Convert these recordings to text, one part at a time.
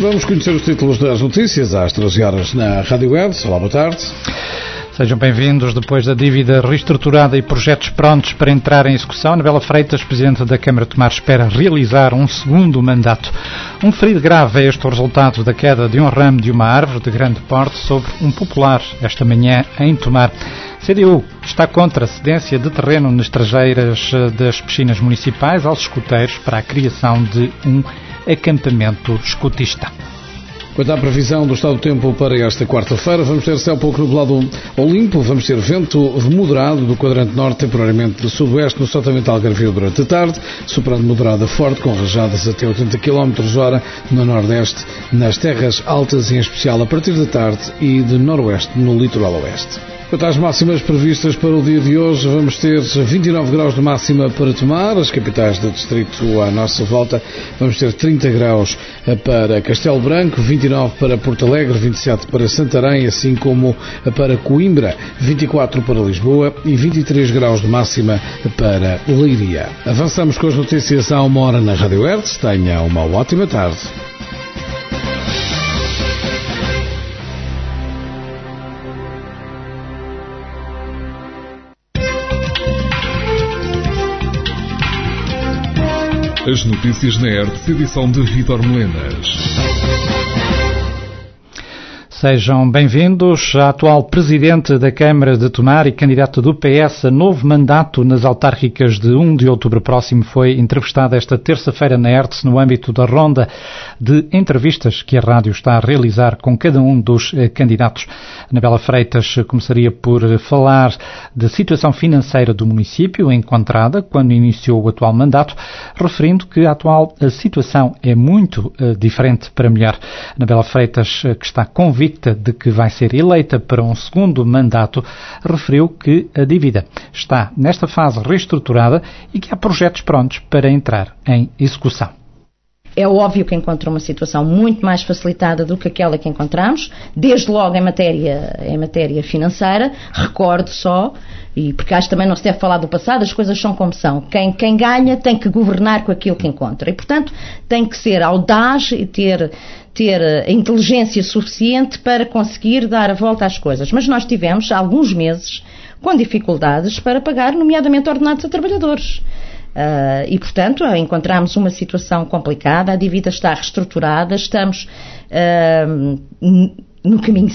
Vamos conhecer os títulos das notícias às 13 horas na Rádio Web. Olá, boa tarde. Sejam bem-vindos. Depois da dívida reestruturada e projetos prontos para entrar em execução, Anabela Freitas, Presidente da Câmara de Tomar, espera realizar um segundo mandato. Um ferido grave é este o resultado da queda de um ramo de uma árvore de grande porte sobre um popular esta manhã em Tomar. CDU está contra a cedência de terreno nas traseiras das piscinas municipais aos escoteiros para a criação de um acampamento escotista. Quanto à previsão do estado do tempo para esta quarta-feira, vamos ter céu pouco nublado ou limpo, vamos ter vento moderado do quadrante norte, temporariamente do sudoeste, no Sotavento Algarvio durante a tarde, soprando moderada forte, com rajadas até 80 km/h no nordeste, nas terras altas, em especial a partir da tarde, e de noroeste no litoral oeste. Quanto às máximas previstas para o dia de hoje, vamos ter 29 graus de máxima para Tomar, as capitais do distrito à nossa volta. Vamos ter 30 graus para Castelo Branco, 29 para Porto Alegre, 27 para Santarém, assim como para Coimbra, 24 para Lisboa e 23 graus de máxima para Leiria. Avançamos com as notícias há uma hora na Rádio Hertz. Tenha uma ótima tarde. As notícias na Hertz, edição de Vítor Melenas. Sejam bem-vindos. A atual Presidente da Câmara de Tomar e candidata do PS a novo mandato nas autárquicas de 1 de outubro próximo foi entrevistada esta terça-feira na Hertz no âmbito da ronda de entrevistas que a rádio está a realizar com cada um dos candidatos. Anabela Freitas começaria por falar da situação financeira do município encontrada quando iniciou o atual mandato, referindo que a atual situação é muito diferente para melhor. Anabela Freitas, que está convicta de que vai ser eleita para um segundo mandato, referiu que a dívida está nesta fase reestruturada e que há projetos prontos para entrar em execução. É óbvio que encontra uma situação muito mais facilitada do que aquela que encontramos, desde logo em matéria financeira. Recordo só, e porque acho que também não se deve falar do passado, as coisas são como são. Quem ganha tem que governar com aquilo que encontra. E, portanto, tem que ser audaz e ter a inteligência suficiente para conseguir dar a volta às coisas. Mas nós tivemos alguns meses com dificuldades para pagar, nomeadamente, ordenados a trabalhadores. E, portanto, encontramos uma situação complicada, a dívida está reestruturada, estamos no caminho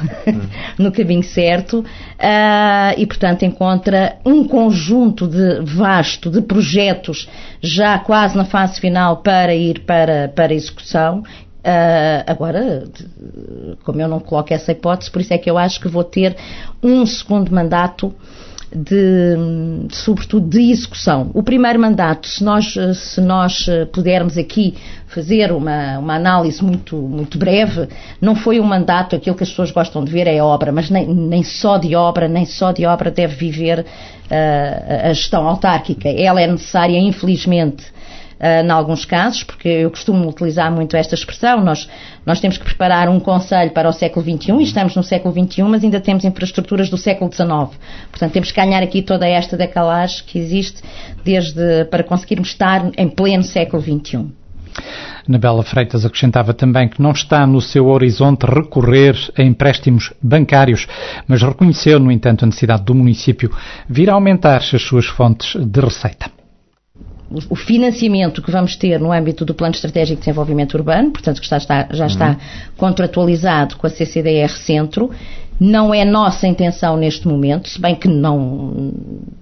certo, e, portanto, encontra um conjunto vasto de projetos já quase na fase final para ir para execução. Agora, como eu não coloco essa hipótese, por isso é que eu acho que vou ter um segundo mandato sobretudo de execução. O primeiro mandato, se nós pudermos aqui fazer uma análise muito breve, não foi um mandato, aquilo que as pessoas gostam de ver é obra, mas nem só de obra deve viver a gestão autárquica. Ela é necessária, infelizmente, em alguns casos, porque eu costumo utilizar muito esta expressão, nós temos que preparar um concelho para o século XXI, e estamos no século XXI, mas ainda temos infraestruturas do século XIX. Portanto, temos que ganhar aqui toda esta decalagem que existe para conseguirmos estar em pleno século XXI. Anabela Freitas acrescentava também que não está no seu horizonte recorrer a empréstimos bancários, mas reconheceu, no entanto, a necessidade do município vir a aumentar as suas fontes de receita. O financiamento que vamos ter no âmbito do Plano Estratégico de Desenvolvimento Urbano, portanto que já está contratualizado com a CCDR Centro, não é nossa intenção neste momento, se bem que não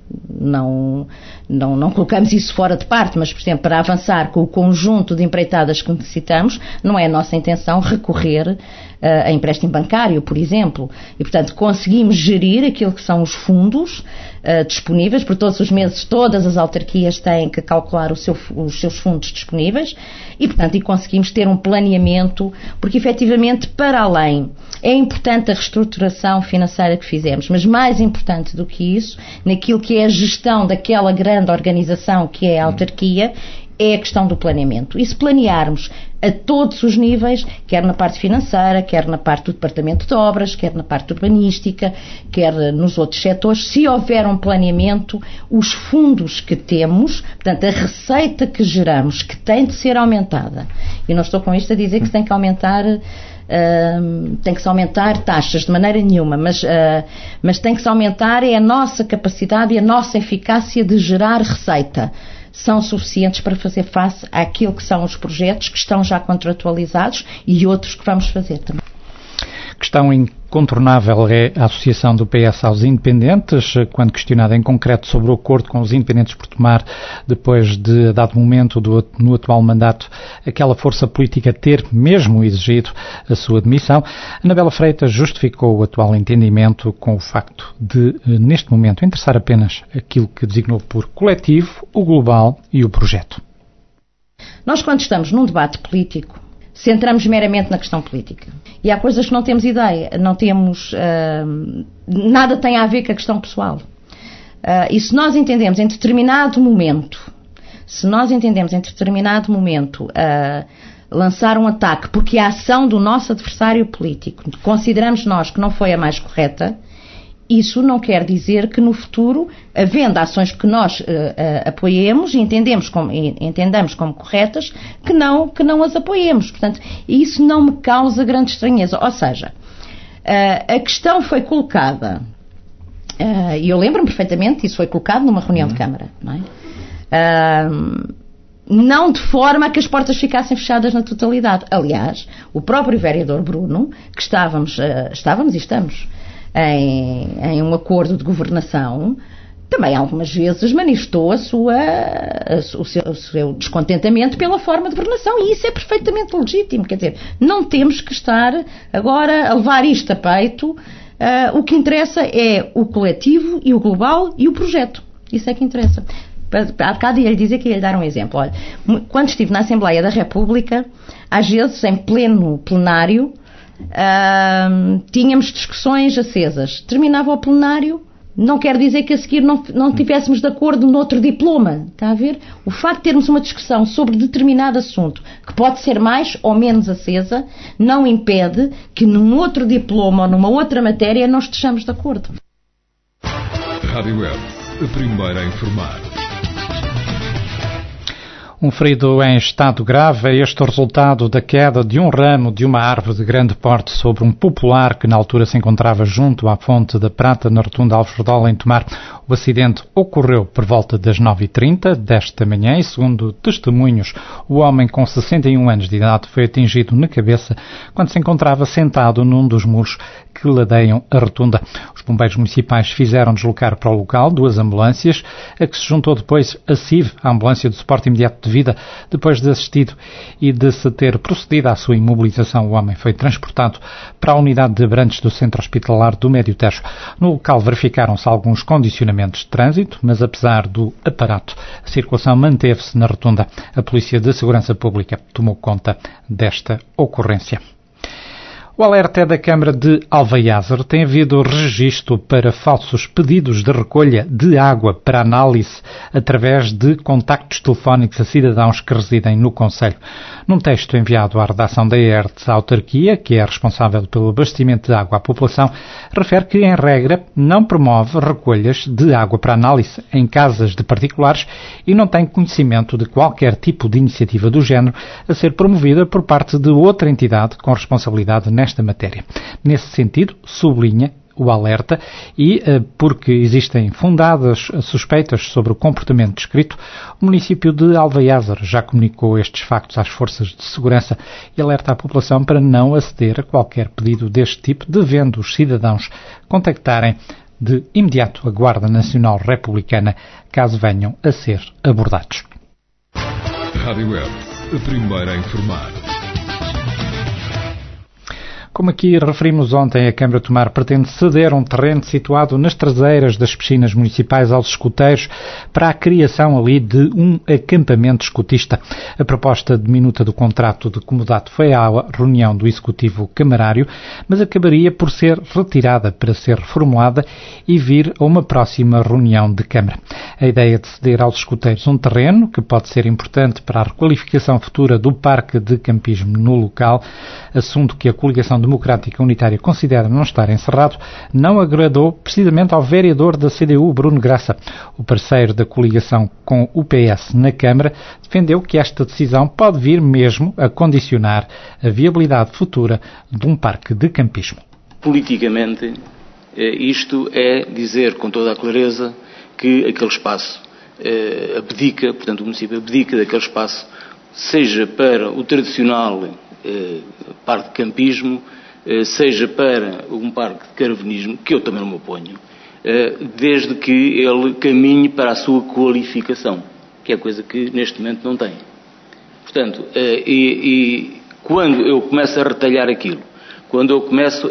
colocamos isso fora de parte, mas, por exemplo, para avançar com o conjunto de empreitadas que necessitamos, não é a nossa intenção recorrer a empréstimo bancário, por exemplo. E, portanto, conseguimos gerir aquilo que são os fundos disponíveis, por todos os meses todas as autarquias têm que calcular os seus fundos disponíveis e, portanto, conseguimos ter um planeamento, porque, efetivamente, para além, é importante a reestruturação financeira que fizemos, mas mais importante do que isso, naquilo que é a gestão daquela grande organização que é a autarquia, é a questão do planeamento. E se planearmos a todos os níveis, quer na parte financeira, quer na parte do departamento de obras, quer na parte urbanística, quer nos outros setores, se houver um planeamento, os fundos que temos, portanto, a receita que geramos, que tem de ser aumentada, e não estou com isto a dizer que se tem que aumentar... tem que se aumentar taxas de maneira nenhuma, mas tem que se aumentar é a nossa capacidade e a nossa eficácia de gerar receita. São suficientes para fazer face àquilo que são os projetos que estão já contratualizados e outros que vamos fazer também. Questão incontornável é a associação do PS aos independentes, quando questionada em concreto sobre o acordo com os independentes por tomar, depois de dado momento no atual mandato, aquela força política ter mesmo exigido a sua demissão, Anabela Freitas justificou o atual entendimento com o facto de, neste momento, interessar apenas aquilo que designou por coletivo, o global e o projeto. Nós, quando estamos num debate político, centramos meramente na questão política. E há coisas que não temos ideia, não temos... nada tem a ver com a questão pessoal. E se nós entendemos em determinado momento, lançar um ataque porque a ação do nosso adversário político consideramos nós que não foi a mais correta, isso não quer dizer que no futuro, havendo ações que nós apoiemos e entendamos como corretas, que não as apoiemos. Portanto, isso não me causa grande estranheza. Ou seja, a questão foi colocada, e eu lembro-me perfeitamente, isso foi colocado numa reunião de Câmara, não é? Não de forma a que as portas ficassem fechadas na totalidade. Aliás, o próprio vereador Bruno, que estávamos e estamos em um acordo de governação, também algumas vezes manifestou o seu descontentamento pela forma de governação, e isso é perfeitamente legítimo. Quer dizer, não temos que estar agora a levar isto a peito. O que interessa é o coletivo e o global e o projeto. Isso é que interessa. Há bocado ia-lhe dizer que ia-lhe dar um exemplo. Olha, quando estive na Assembleia da República, às vezes em pleno plenário, tínhamos discussões acesas. Terminava o plenário, não quer dizer que a seguir não tivéssemos de acordo noutro diploma. Está a ver? O facto de termos uma discussão sobre determinado assunto, que pode ser mais ou menos acesa, não impede que num outro diploma ou numa outra matéria não estejamos de acordo. Rádio Web, a primeira a informar. Um ferido em estado grave é este o resultado da queda de um ramo de uma árvore de grande porte sobre um popular que na altura se encontrava junto à Fonte da Prata, na Rotunda Alfredola, em Tomar. O acidente ocorreu por volta das 9h30 desta manhã e, segundo testemunhos, o homem com 61 anos de idade foi atingido na cabeça quando se encontrava sentado num dos muros que ladeiam a rotunda. Os bombeiros municipais fizeram deslocar para o local 2 ambulâncias, a que se juntou depois a CIV, a ambulância de suporte imediato de vida. Depois de assistido e de se ter procedido à sua imobilização, o homem foi transportado para a unidade de Abrantes do Centro Hospitalar do Médio Tejo. No local verificaram-se alguns condicionamentos de trânsito, mas apesar do aparato, a circulação manteve-se na rotunda. A Polícia de Segurança Pública tomou conta desta ocorrência. O alerta é da Câmara de Alvaiázar. Tem havido registro para falsos pedidos de recolha de água para análise através de contactos telefónicos a cidadãos que residem no concelho. Num texto enviado à redação da ERTS, a autarquia, que é responsável pelo abastecimento de água à população, refere que, em regra, não promove recolhas de água para análise em casas de particulares e não tem conhecimento de qualquer tipo de iniciativa do género a ser promovida por parte de outra entidade com responsabilidade nesta matéria. Nesse sentido, sublinha o alerta e, porque existem fundadas suspeitas sobre o comportamento descrito, o município de Alvaiázar já comunicou estes factos às forças de segurança e alerta a população para não aceder a qualquer pedido deste tipo, devendo os cidadãos contactarem de imediato a Guarda Nacional Republicana caso venham a ser abordados. Rádio Web, a primeira a informar. Como aqui referimos ontem, a Câmara de Tomar pretende ceder um terreno situado nas traseiras das piscinas municipais aos escuteiros para a criação ali de um acampamento escutista. A proposta de minuta do contrato de comodato foi à reunião do Executivo Camarário, mas acabaria por ser retirada para ser reformulada e vir a uma próxima reunião de Câmara. A ideia de ceder aos escuteiros um terreno, que pode ser importante para a requalificação futura do parque de campismo no local, assunto que a Coligação Democrática Unitária considera não estar encerrado, não agradou precisamente ao vereador da CDU, Bruno Graça. O parceiro da coligação com o PS na Câmara defendeu que esta decisão pode vir mesmo a condicionar a viabilidade futura de um parque de campismo. Politicamente, isto é dizer com toda a clareza que aquele espaço abdica, portanto o município abdica daquele espaço, seja para o tradicional parque de campismo, seja para um parque de caravanismo, que eu também não me oponho, desde que ele caminhe para a sua qualificação, que é coisa que neste momento não tem. Portanto, e quando eu começo a retalhar aquilo, quando eu começo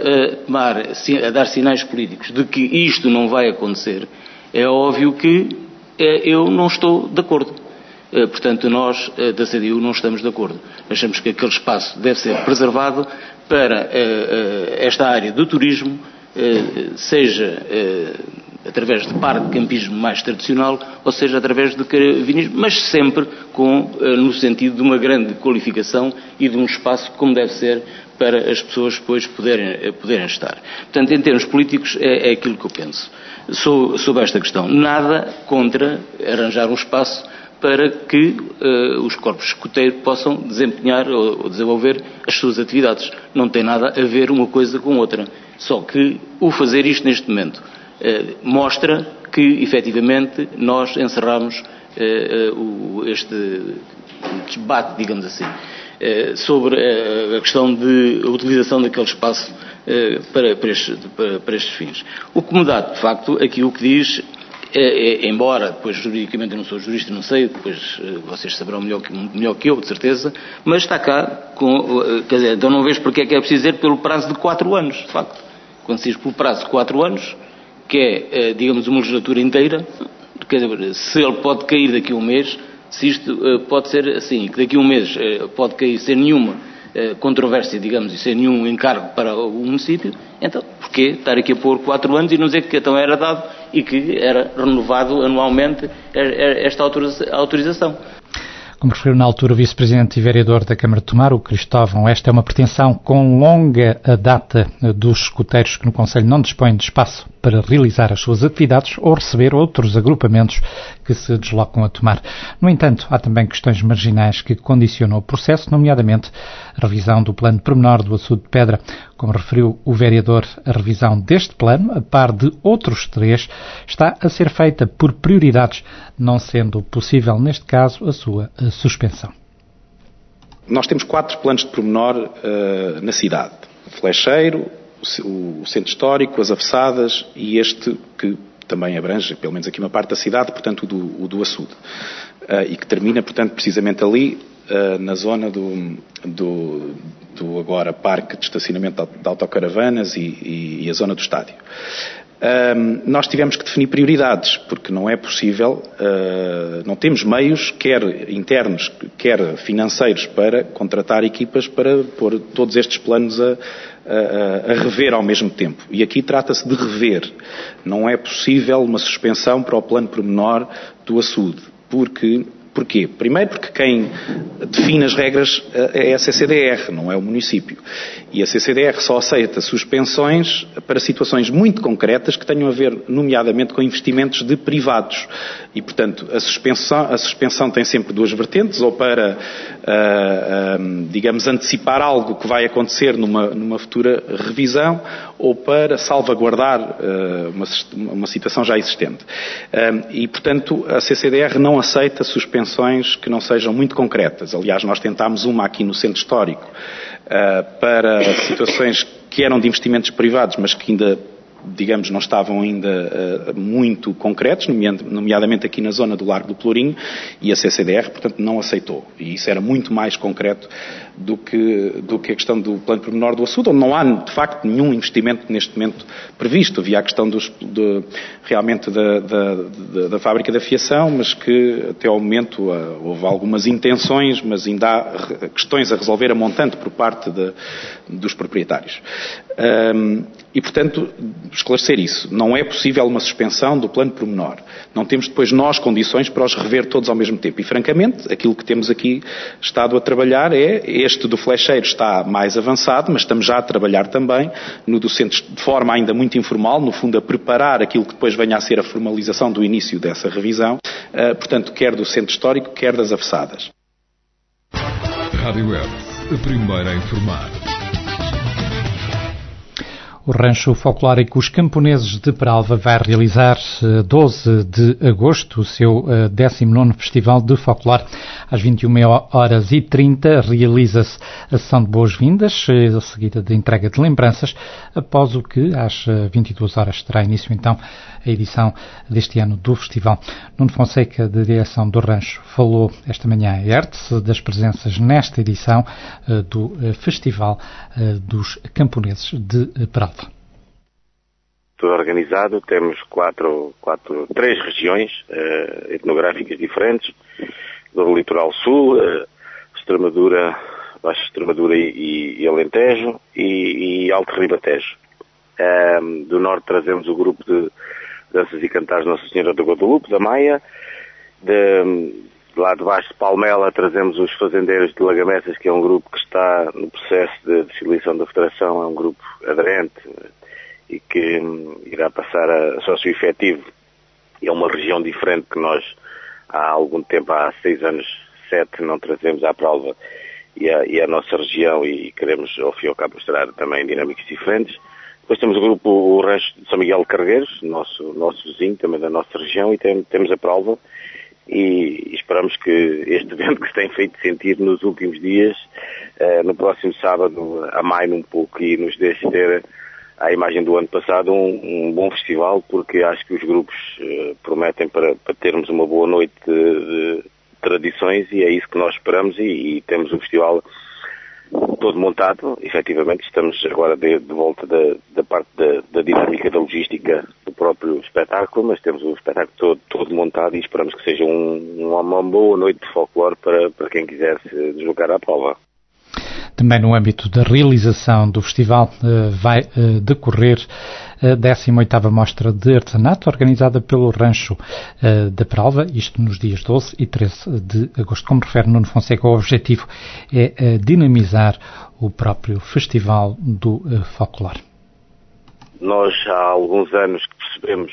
a dar sinais políticos de que isto não vai acontecer, é óbvio que eu não estou de acordo. Portanto, nós da CDU não estamos de acordo. Achamos que aquele espaço deve ser preservado para esta área do turismo, seja através de parque de campismo mais tradicional, ou seja através de caravanismo, mas sempre no sentido de uma grande qualificação e de um espaço como deve ser para as pessoas depois poderem estar. Portanto, em termos políticos, é aquilo que eu penso. Sobre esta questão, nada contra arranjar um espaço para que os corpos escuteiros possam desempenhar ou desenvolver as suas atividades. Não tem nada a ver uma coisa com outra. Só que o fazer isto neste momento mostra que, efetivamente, nós encerramos este debate, digamos assim, sobre a questão de utilização daquele espaço para estes fins. O comodato, de facto, aqui o que diz, embora depois juridicamente eu não sou jurista, não sei, depois vocês saberão melhor que eu, de certeza, mas está cá, quer dizer, então não vejo porque é preciso dizer pelo prazo de 4 anos, de facto. Quando se diz pelo prazo de 4 anos, que é, digamos, uma legislatura inteira, quer dizer, se ele pode cair daqui a um mês, se isto pode ser assim, que daqui a um mês pode cair sem nenhuma controvérsia, digamos, e sem nenhum encargo para o município, então, porquê estar aqui a pôr 4 anos e não dizer que então era dado e que era renovado anualmente esta autorização? Como referiu na altura o vice-presidente e vereador da Câmara de Tomar, o Cristóvão, esta é uma pretensão com longa data dos escuteiros que no Conselho não dispõem de espaço para realizar as suas atividades ou receber outros agrupamentos que se deslocam a Tomar. No entanto, há também questões marginais que condicionam o processo, nomeadamente a revisão do plano pormenor do Açude de Pedra. Como referiu o vereador, a revisão deste plano, a par de outros 3, está a ser feita por prioridades, não sendo possível, neste caso, a sua suspensão. Nós temos 4 planos de pormenor na cidade. O Flecheiro, o Centro Histórico, as Avessadas e este que também abrange, pelo menos aqui uma parte da cidade, portanto o do Açude. E que termina, portanto, precisamente ali, na zona do agora parque de estacionamento de autocaravanas e a zona do estádio. Nós tivemos que definir prioridades, porque não é possível, não temos meios, quer internos, quer financeiros, para contratar equipas para pôr todos estes planos a rever ao mesmo tempo. E aqui trata-se de rever. Não é possível uma suspensão para o plano pormenor do Açude. Porquê? Primeiro porque quem define as regras é a CCDR, não é o município. E a CCDR só aceita suspensões para situações muito concretas que tenham a ver, nomeadamente, com investimentos de privados. E, portanto, a suspensão tem sempre 2 vertentes, ou para, digamos, antecipar algo que vai acontecer numa futura revisão, ou para salvaguardar uma situação já existente. E, portanto, a CCDR não aceita suspensões que não sejam muito concretas. Aliás, nós tentámos uma aqui no Centro Histórico para situações que eram de investimentos privados, mas que ainda digamos, não estavam ainda muito concretos, nomeadamente aqui na zona do Largo do Pelourinho, e a CCDR, portanto, não aceitou. E isso era muito mais concreto do que a questão do plano pormenor do açude, onde não há, de facto, nenhum investimento neste momento previsto. Havia a questão realmente da fábrica de afiação, mas que até ao momento houve algumas intenções, mas ainda há questões a resolver a montante por parte dos proprietários. E, portanto, esclarecer isso. Não é possível uma suspensão do plano pormenor. Não temos depois nós condições para os rever todos ao mesmo tempo. E, francamente, aquilo que temos aqui estado a trabalhar este do Flecheiro está mais avançado, mas estamos já a trabalhar também no do centro de forma ainda muito informal, no fundo a preparar aquilo que depois venha a ser a formalização do início dessa revisão, portanto, quer do centro histórico, quer das avessadas. Rádio Web, a primeira a informar. O Rancho Folclórico Os Camponeses de Peralva vai realizar 12 de agosto o seu 19º Festival de Folclore. Às 21h30 realiza-se a sessão de boas-vindas, seguida de entrega de lembranças, após o que às 22h terá início então a edição deste ano do festival. Nuno Fonseca, da direção do Rancho, falou esta manhã a ERTE das presenças nesta edição do Festival dos Camponeses de Peralva. Tudo organizado, temos três regiões etnográficas diferentes, do litoral sul, Extremadura, Baixa Extremadura e Alentejo e Alto Ribatejo. Do norte trazemos o grupo de danças e cantares Nossa Senhora da Guadalupe, da Maia. Lá de baixo de Palmela trazemos os Fazendeiros de Lagamessas, que é um grupo que está no processo de filiação da Federação, é um grupo aderente e que irá passar a sócio efetivo. É uma região diferente que nós há algum tempo, há 6 anos, 7, não trazemos à Peralva e a nossa região, e queremos ao fim e ao cabo mostrar também dinâmicas diferentes. Depois temos o Rancho de São Miguel de Cargueiros, nosso vizinho, também da nossa região, e temos a Peralva, e esperamos que este evento que se tem feito sentir nos últimos dias, no próximo sábado, amaine um pouco e nos deixe ter, à imagem do ano passado, um bom festival, porque acho que os grupos prometem para termos uma boa noite de tradições, e é isso que nós esperamos, e temos o festival todo montado. Efetivamente estamos agora de volta da parte da dinâmica da logística do próprio espetáculo, mas temos o espetáculo todo montado e esperamos que seja uma boa noite de folclore para quem quiser se deslocar à Peralva. Também no âmbito da realização do festival vai decorrer a 18ª Mostra de Artesanato, organizada pelo Rancho da Peralva, isto nos dias 12 e 13 de agosto. Como refere Nuno Fonseca, o objetivo é dinamizar o próprio Festival do Folclore. Nós há alguns anos que percebemos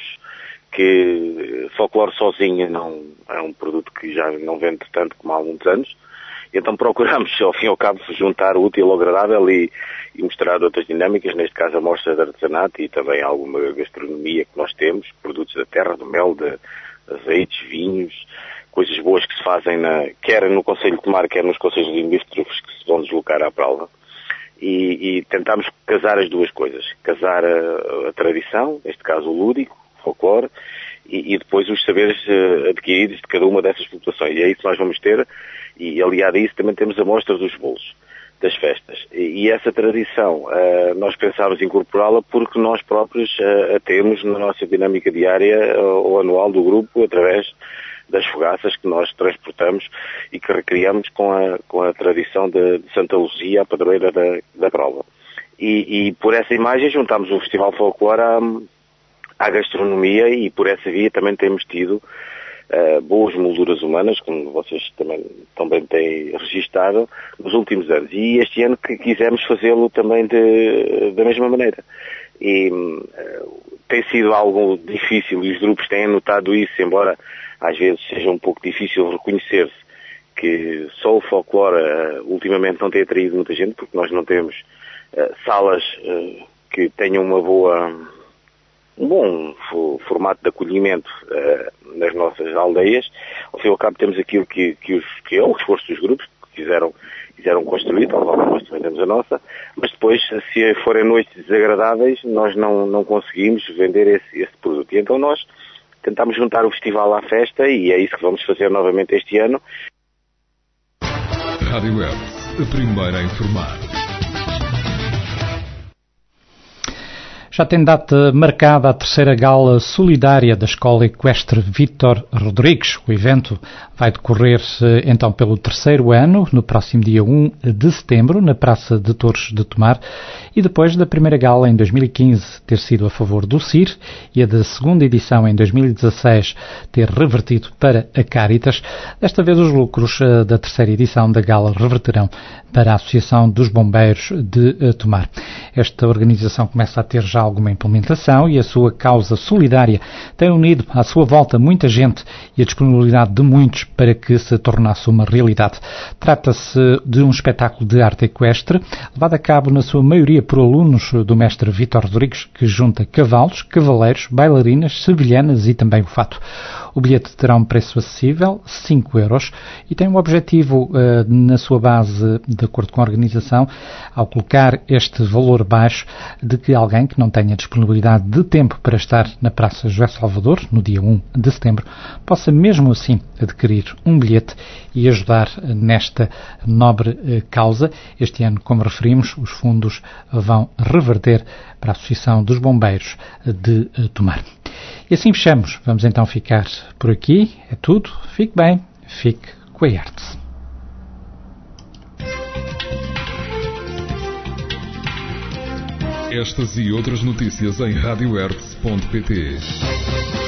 que folclore sozinho não é um produto que já não vende tanto como há alguns anos. Então procuramos, ao fim e ao cabo, juntar o útil ao agradável e mostrar outras dinâmicas, neste caso a mostra de artesanato e também alguma gastronomia que nós temos, produtos da terra, do mel, de azeites, vinhos, coisas boas que se fazem quer no Concelho de Tomar, quer nos Concelhos Limítrofes que se vão deslocar à Peralva. E tentamos casar as duas coisas, casar a tradição, neste caso o lúdico, o folclore, e depois os saberes adquiridos de cada uma dessas populações. E é isso que nós vamos ter. E aliado a isso também temos a mostra dos bolos, das festas. E essa tradição nós pensávamos incorporá-la porque nós próprios a temos na nossa dinâmica diária ou anual do grupo, através das fogaças que nós transportamos e que recriamos com a tradição de Santa Luzia, a padroeira da Peralva. E por essa imagem juntámos o Festival Folclore à gastronomia, e por essa via também temos tido boas molduras humanas, como vocês também têm registado nos últimos anos. E este ano que quisemos fazê-lo também da mesma maneira. E tem sido algo difícil, e os grupos têm notado isso, embora às vezes seja um pouco difícil reconhecer-se que só o folclore ultimamente não tem atraído muita gente, porque nós não temos salas que tenham um bom formato de acolhimento nas nossas aldeias. Ao fim e ao cabo temos aquilo que é o esforço dos grupos, que quiseram quiseram construir, então logo nós também temos a nossa, mas depois, se forem noites desagradáveis, nós não conseguimos vender esse produto. E então nós tentámos juntar o festival à festa e é isso que vamos fazer novamente este ano. Rádio Hertz, a primeira a informar. Já tem data marcada a terceira gala solidária da Escola Equestre Vítor Rodrigues. O evento vai decorrer então pelo terceiro ano, no próximo dia 1 de setembro, na Praça de Torres de Tomar, e depois da primeira gala em 2015 ter sido a favor do CIR e a da segunda edição em 2016 ter revertido para a Caritas. Desta vez os lucros da terceira edição da gala reverterão para a Associação dos Bombeiros de Tomar. Esta organização começa a ter já alguma implementação e a sua causa solidária tem unido à sua volta muita gente e a disponibilidade de muitos para que se tornasse uma realidade. Trata-se de um espetáculo de arte equestre, levado a cabo na sua maioria por alunos do mestre Vítor Rodrigues, que junta cavalos, cavaleiros, bailarinas, sevilhanas e também o fato. O bilhete terá um preço acessível, 5 euros, e tem um objetivo na sua base, de acordo com a organização, ao colocar este valor baixo, de que alguém que não tenha disponibilidade de tempo para estar na Praça José Salvador, no dia 1 de setembro, possa mesmo assim adquirir um bilhete e ajudar nesta nobre causa. Este ano, como referimos, os fundos vão reverter para a Associação dos Bombeiros de Tomar. E assim fechamos. Vamos então ficar por aqui. É tudo. Fique bem. Fique com a Hertz. Estas e outras notícias em radiohertz.pt.